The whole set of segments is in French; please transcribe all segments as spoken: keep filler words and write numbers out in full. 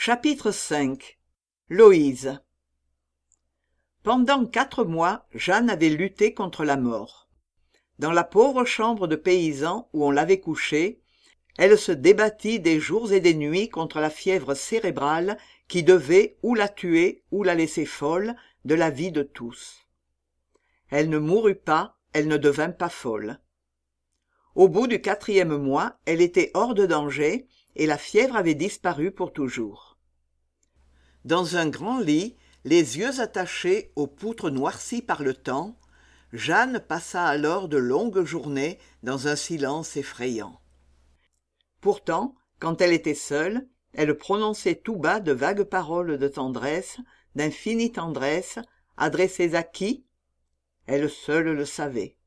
Chapitre cinq. Loïse. Pendant quatre mois, Jeanne avait lutté contre la mort. Dans la pauvre chambre de paysan où on l'avait couchée, elle se débattit des jours et des nuits contre la fièvre cérébrale qui devait ou la tuer ou la laisser folle de la vie de tous. Elle ne mourut pas, elle ne devint pas folle. Au bout du quatrième mois, elle était hors de danger et la fièvre avait disparu pour toujours. Dans un grand lit, les yeux attachés aux poutres noircies par le temps, Jeanne passa alors de longues journées dans un silence effrayant. Pourtant, quand elle était seule, elle prononçait tout bas de vagues paroles de tendresse, d'infinie tendresse, adressées à qui? Elle seule le savait.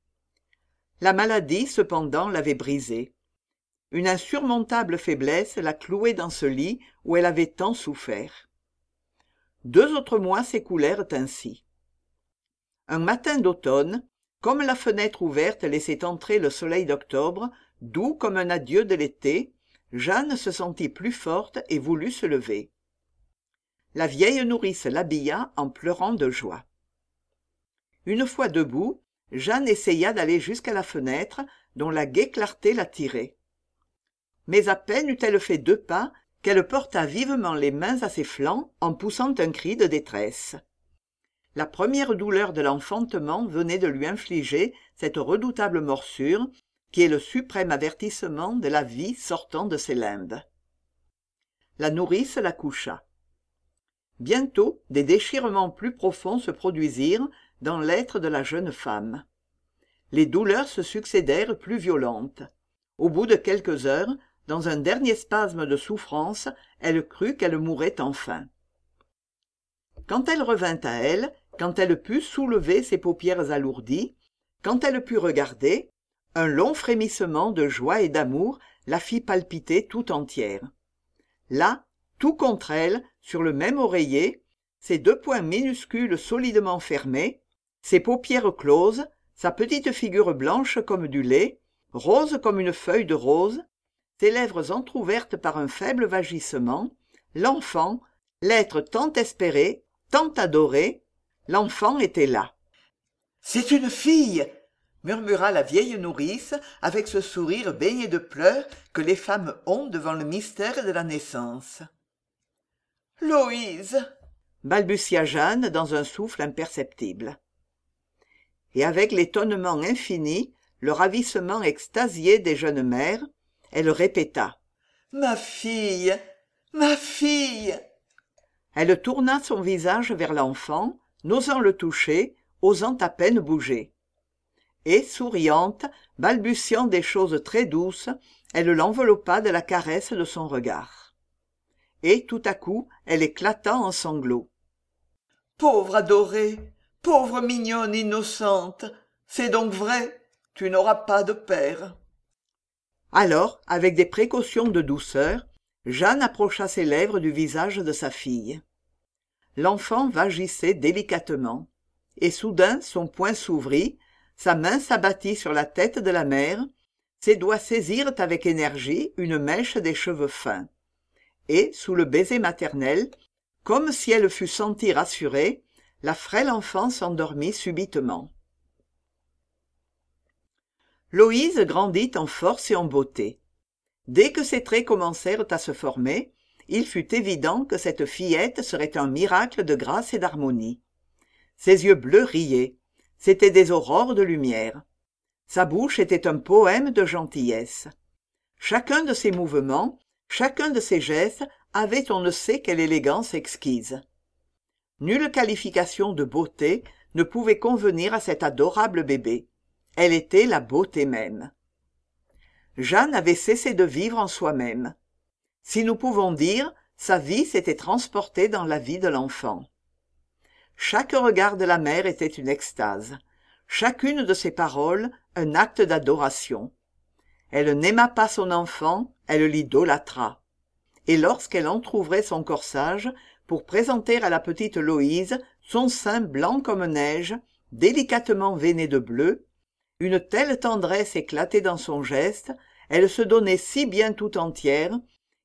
La maladie, cependant, l'avait brisée. Une insurmontable faiblesse la clouait dans ce lit où elle avait tant souffert. Deux autres mois s'écoulèrent ainsi. Un matin d'automne, comme la fenêtre ouverte laissait entrer le soleil d'octobre, doux comme un adieu de l'été, Jeanne se sentit plus forte et voulut se lever. La vieille nourrice l'habilla en pleurant de joie. Une fois debout, Jeanne essaya d'aller jusqu'à la fenêtre, dont la gaie clarté l'attirait. Mais à peine eut-elle fait deux pas qu'elle porta vivement les mains à ses flancs en poussant un cri de détresse. La première douleur de l'enfantement venait de lui infliger cette redoutable morsure qui est le suprême avertissement de la vie sortant de ses limbes. La nourrice la coucha. Bientôt, des déchirements plus profonds se produisirent dans l'être de la jeune femme. Les douleurs se succédèrent plus violentes. Au bout de quelques heures, dans un dernier spasme de souffrance, elle crut qu'elle mourrait enfin. Quand elle revint à elle, quand elle put soulever ses paupières alourdies, quand elle put regarder, un long frémissement de joie et d'amour la fit palpiter tout entière. Là, tout contre elle, sur le même oreiller, ses deux poings minuscules solidement fermés, ses paupières closes, sa petite figure blanche comme du lait, rose comme une feuille de rose, ses lèvres entr'ouvertes par un faible vagissement, l'enfant, l'être tant espéré, tant adoré, l'enfant était là. « C'est une fille !» murmura la vieille nourrice avec ce sourire baigné de pleurs que les femmes ont devant le mystère de la naissance. « Loïse !» balbutia Jeanne dans un souffle imperceptible. Et avec l'étonnement infini, le ravissement extasié des jeunes mères, elle répéta « Ma fille, ma fille !» Elle tourna son visage vers l'enfant, n'osant le toucher, osant à peine bouger. Et, souriante, balbutiant des choses très douces, elle l'enveloppa de la caresse de son regard. Et, tout à coup, elle éclata en sanglots. « Pauvre adorée, pauvre mignonne innocente, c'est donc vrai, tu n'auras pas de père. » Alors, avec des précautions de douceur, Jeanne approcha ses lèvres du visage de sa fille. L'enfant vagissait délicatement, et soudain son poing s'ouvrit, sa main s'abattit sur la tête de la mère, ses doigts saisirent avec énergie une mèche des cheveux fins, et, sous le baiser maternel, comme si elle fût sentie rassurée, la frêle enfant s'endormit subitement. Loïse grandit en force et en beauté. Dès que ses traits commencèrent à se former, il fut évident que cette fillette serait un miracle de grâce et d'harmonie. Ses yeux bleus riaient, c'étaient des aurores de lumière. Sa bouche était un poème de gentillesse. Chacun de ses mouvements, chacun de ses gestes avait on ne sait quelle élégance exquise. Nulle qualification de beauté ne pouvait convenir à cet adorable bébé. Elle était la beauté même. Jeanne avait cessé de vivre en soi-même. Si nous pouvons dire, sa vie s'était transportée dans la vie de l'enfant. Chaque regard de la mère était une extase, chacune de ses paroles un acte d'adoration. Elle n'aima pas son enfant, elle l'idolâtra. Et lorsqu'elle entr'ouvrait son corsage pour présenter à la petite Loïse son sein blanc comme neige, délicatement veiné de bleu, une telle tendresse éclatait dans son geste, elle se donnait si bien tout entière,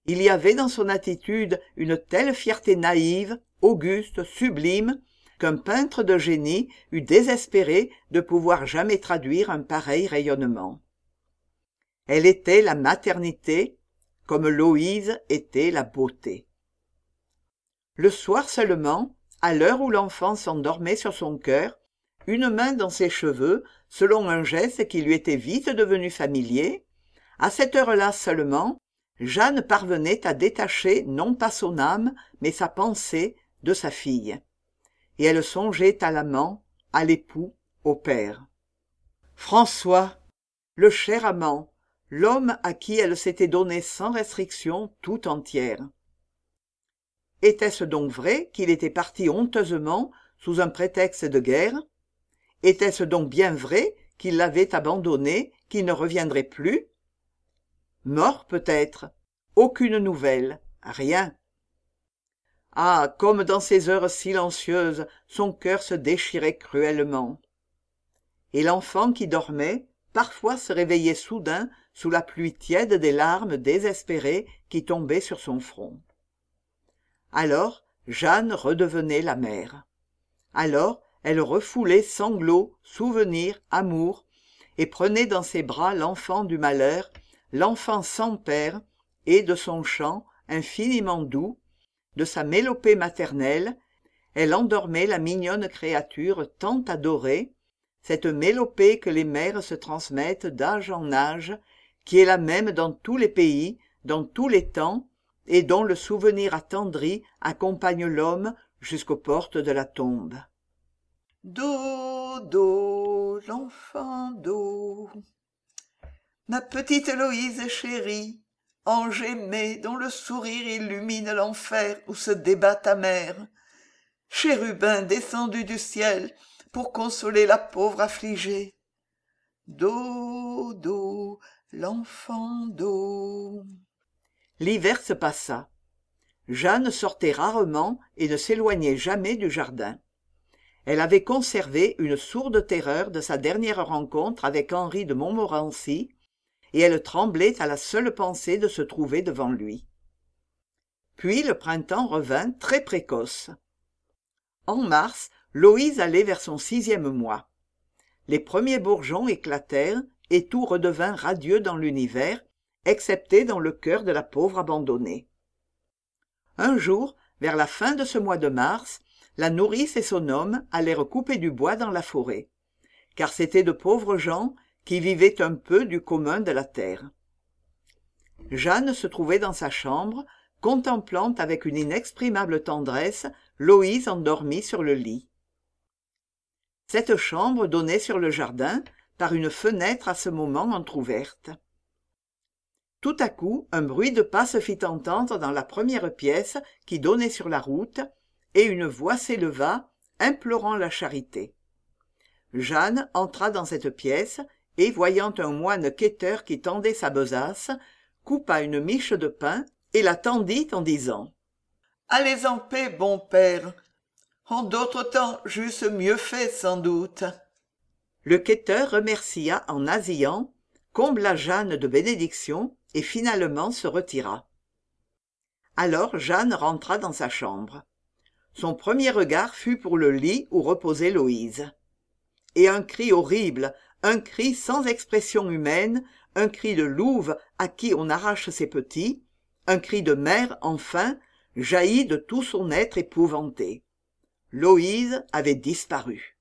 Il y avait dans son attitude une telle fierté naïve, auguste, sublime, qu'un peintre de génie eût désespéré de pouvoir jamais traduire un pareil rayonnement. Elle était la maternité, comme Loïse était la beauté. Le soir seulement, à l'heure où l'enfant s'endormait sur son cœur, une main dans ses cheveux, selon un geste qui lui était vite devenu familier, à cette heure-là seulement, Jeanne parvenait à détacher non pas son âme, mais sa pensée de sa fille. Et elle songeait à l'amant, à l'époux, au père. François, le cher amant, l'homme à qui elle s'était donnée sans restriction tout entière. Était-ce donc vrai qu'il était parti honteusement sous un prétexte de guerre? Était-ce donc bien vrai qu'il l'avait abandonnée, qu'il ne reviendrait plus? Mort peut-être, aucune nouvelle, rien. Ah, comme dans ces heures silencieuses, son cœur se déchirait cruellement. Et l'enfant qui dormait, parfois se réveillait soudain sous la pluie tiède des larmes désespérées qui tombaient sur son front. Alors, Jeanne redevenait la mère. Alors, elle refoulait sanglots, souvenirs, amour, et prenait dans ses bras l'enfant du malheur, l'enfant sans père, et de son chant, infiniment doux, de sa mélopée maternelle, elle endormait la mignonne créature tant adorée, cette mélopée que les mères se transmettent d'âge en âge, qui est la même dans tous les pays, dans tous les temps, et dont le souvenir attendri accompagne l'homme jusqu'aux portes de la tombe. Dodo, l'enfant d'eau, ma petite Héloïse chérie, ange aimé dont le sourire illumine l'enfer où se débat ta mère, chérubin descendu du ciel pour consoler la pauvre affligée. Dodo, l'enfant d'eau. L'hiver se passa. Jeanne sortait rarement et ne s'éloignait jamais du jardin. Elle avait conservé une sourde terreur de sa dernière rencontre avec Henri de Montmorency, et elle tremblait à la seule pensée de se trouver devant lui. Puis le printemps revint très précoce. En mars, Loïse allait vers son sixième mois. Les premiers bourgeons éclatèrent et tout redevint radieux dans l'univers, excepté dans le cœur de la pauvre abandonnée. Un jour, vers la fin de ce mois de mars, la nourrice et son homme allèrent couper du bois dans la forêt, car c'étaient de pauvres gens qui vivaient un peu du commun de la terre. Jeanne se trouvait dans sa chambre, contemplant avec une inexprimable tendresse Loïse endormie sur le lit. Cette chambre donnait sur le jardin, par une fenêtre à ce moment entr'ouverte. Tout à coup, un bruit de pas se fit entendre dans la première pièce qui donnait sur la route, et une voix s'éleva, implorant la charité. Jeanne entra dans cette pièce, et voyant un moine quêteur qui tendait sa besace, coupa une miche de pain et la tendit en disant « Allez en paix, bon père. En d'autres temps, j'eusse mieux fait sans doute. » Le quêteur remercia en nasillant, combla Jeanne de bénédictions et finalement se retira. Alors Jeanne rentra dans sa chambre. Son premier regard fut pour le lit où reposait Loïse. Et un cri horrible, un cri sans expression humaine, un cri de louve à qui on arrache ses petits, un cri de mère enfin, jaillit de tout son être épouvanté. Loïse avait disparu.